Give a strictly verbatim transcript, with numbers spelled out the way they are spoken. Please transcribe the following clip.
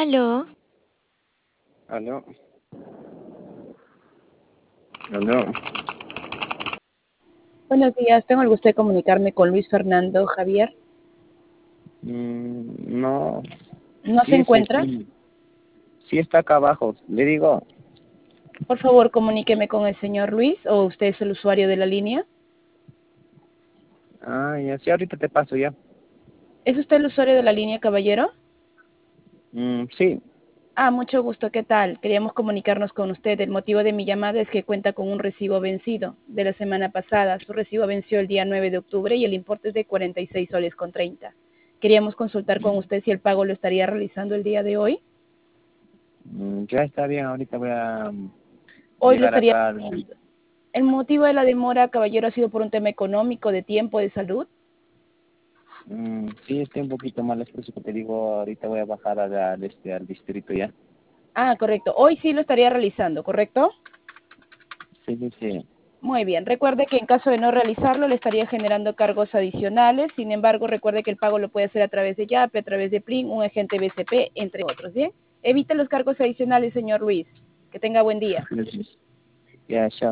Aló. Aló. Aló. Buenos días, tengo el gusto de comunicarme con Luis Fernando Javier. Mm, no. ¿No se Sí, sí, encuentra? sí. Sí está acá abajo. Le digo. Por favor, comuníqueme con el señor Luis, o usted es el usuario de la línea. Ah, ya. Sí, ahorita te paso ya. ¿Es usted el usuario de la línea, caballero? Mm, sí. Ah, mucho gusto, ¿qué tal? Queríamos comunicarnos con usted. El motivo de mi llamada es que cuenta con un recibo vencido de la semana pasada. Su recibo venció el día nueve de octubre y el importe es de cuarenta y seis soles con treinta. Queríamos consultar con usted si el pago lo estaría realizando el día de hoy. Mm, ya está bien. Ahorita voy a mm, Hoy lo llegar estaría acá. al- realizando. ¿El motivo de la demora, caballero, ha sido por un tema económico, de tiempo, de salud? Mm, sí, estoy un poquito mal. Es por eso que te digo. Ahorita voy a bajar a la- al, este, al distrito ya. Ah, correcto. Hoy sí lo estaría realizando, ¿correcto? Sí, sí, sí. Muy bien. Recuerde que en caso de no realizarlo le estaría generando cargos adicionales. Sin embargo, recuerde que el pago lo puede hacer a través de Yape, a través de Plin, un agente B C P, entre otros. Bien. Evite los cargos adicionales, señor Luis. Que tenga buen día. Sí, sí. Ya, chao.